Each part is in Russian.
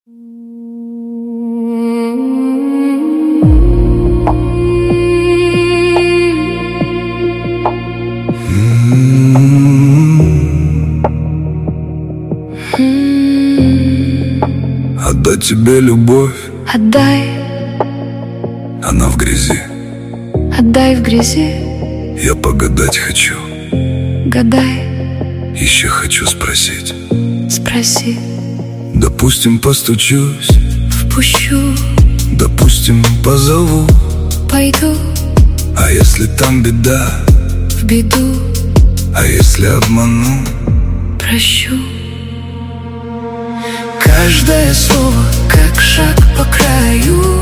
Отдать тебе любовь, Отдай, она в грязи. отдай в грязи, Я погадать хочу, гадай, еще хочу спросить. спроси, Допустим, постучусь, впущу, допустим, позову. пойду А если там беда, в беду, а если обману? прощу. Каждое слово, как шаг по краю.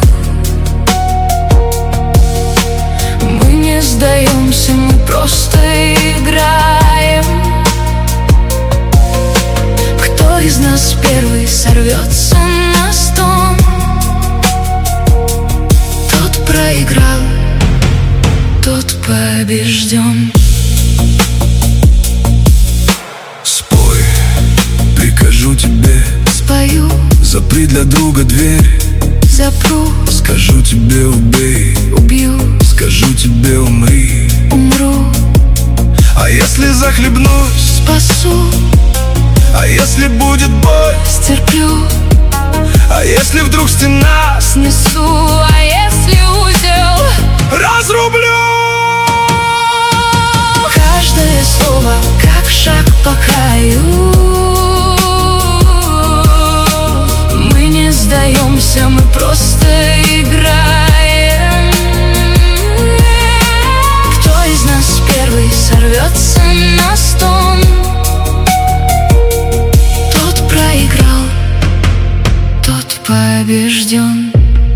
Мы не сдаемся, мы просто играем. Кто из нас первый сорвется на стон, тот проиграл, тот побежден. Спой, прикажу тебе, Спою, запри для друга дверь. запру, Скажу тебе убей, убью, скажу тебе умри. умру, А если захлебнусь, спасу, а если будет бой, стерплю, а если вдруг стена, снесу, а если узел разрублю. каждое слово, как шаг по краю. Мы не сдаемся, мы просто играем. Кто из нас первый сорвется на стон, тот проиграл, тот побежден.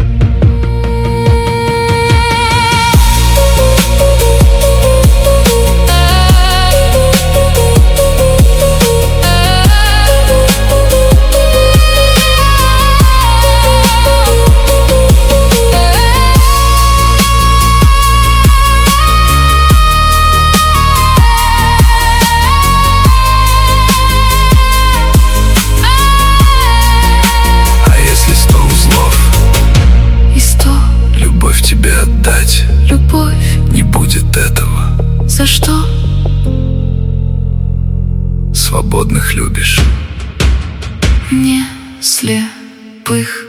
Тебе отдать, Любовь, не будет этого. за что? Свободных любишь. Не слепых.